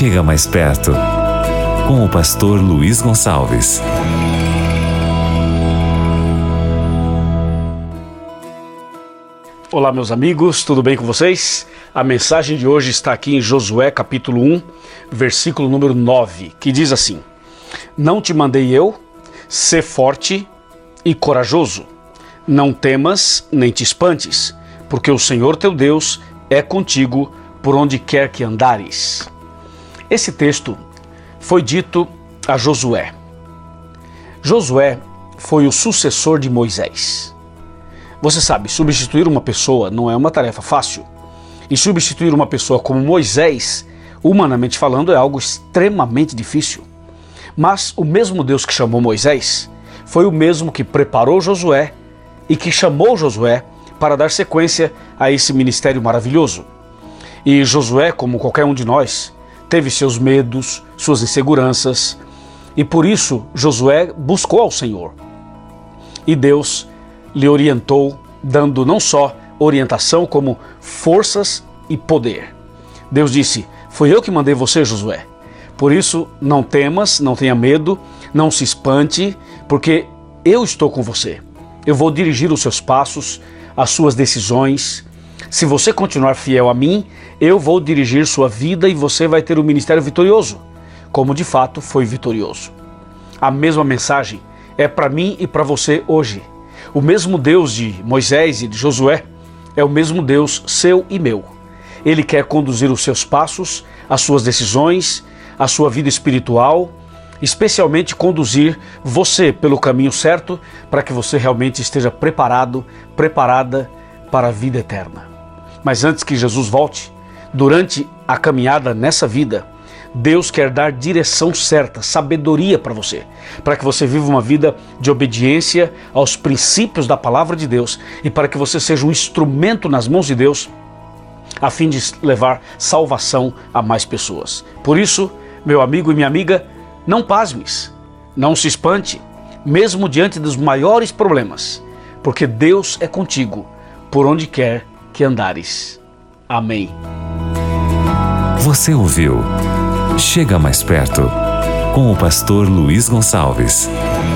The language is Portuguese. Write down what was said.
Chega mais perto, com o pastor Luiz Gonçalves. Olá, meus amigos, tudo bem com vocês? A mensagem de hoje está aqui em Josué capítulo 1, versículo número 9, que diz assim: Não te mandei eu? Sê forte e corajoso. Não temas nem te espantes, porque o Senhor teu Deus é contigo por onde quer que andares. Esse texto foi dito a Josué. Josué foi o sucessor de Moisés. Você sabe, substituir uma pessoa não é uma tarefa fácil. E substituir uma pessoa como Moisés, humanamente falando, é algo extremamente difícil. Mas o mesmo Deus que chamou Moisés foi o mesmo que preparou Josué e que chamou Josué para dar sequência a esse ministério maravilhoso. E Josué, como qualquer um de nós, teve seus medos, suas inseguranças, e por isso Josué buscou ao Senhor. E Deus lhe orientou, dando não só orientação, como forças e poder. Deus disse: Foi eu que mandei você, Josué. Por isso, não temas, não tenha medo, não se espante, porque eu estou com você. Eu vou dirigir os seus passos, as suas decisões. Se você continuar fiel a mim, eu vou dirigir sua vida e você vai ter um ministério vitorioso, como de fato foi vitorioso. A mesma mensagem é para mim e para você hoje. O mesmo Deus de Moisés e de Josué é o mesmo Deus seu e meu. Ele quer conduzir os seus passos, as suas decisões, a sua vida espiritual, especialmente conduzir você pelo caminho certo para que você realmente esteja preparado, preparada para a vida eterna. Mas antes que Jesus volte, durante a caminhada nessa vida, Deus quer dar direção certa, sabedoria para você, para que você viva uma vida de obediência aos princípios da palavra de Deus e para que você seja um instrumento nas mãos de Deus a fim de levar salvação a mais pessoas. Por isso, meu amigo e minha amiga, não pasmes, não se espante, mesmo diante dos maiores problemas, porque Deus é contigo por onde quer que andares. Amém. Você ouviu Chega Mais Perto, com o pastor Luiz Gonçalves.